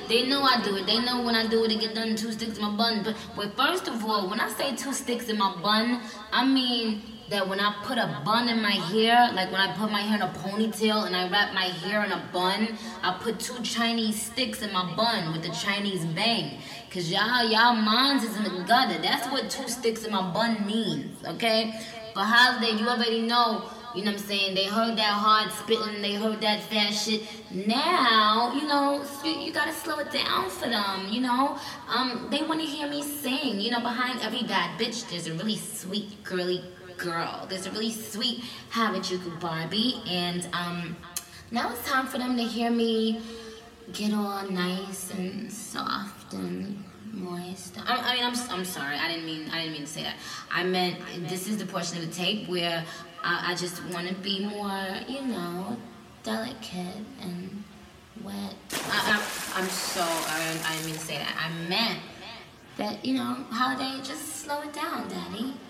They know I do it. They know when I do it, it get done 2 sticks in my bun. But wait, first of all, when I say 2 sticks in my bun, I mean that when I put a bun in my hair, like when I put my hair in a ponytail and I wrap my hair in a bun, I put 2 Chinese sticks in my bun with the Chinese bang. Cause y'all minds is in the gutter. That's what 2 sticks in my bun means, okay? For holiday, you already know. You know what I'm saying? They heard that hard spitting, they heard that fast shit. Now, you gotta slow it down for them, They wanna hear me sing. Behind every bad bitch, there's a really sweet, girly girl. There's a really sweet Harajuku Barbie. And now it's time for them to hear me get all nice and soft and moist. I'm sorry. I didn't mean to say that. I meant this is the portion of the tape where I just want to be more, delicate and wet. I'm sorry. I didn't mean to say that. I meant that, holiday, just slow it down, Daddy.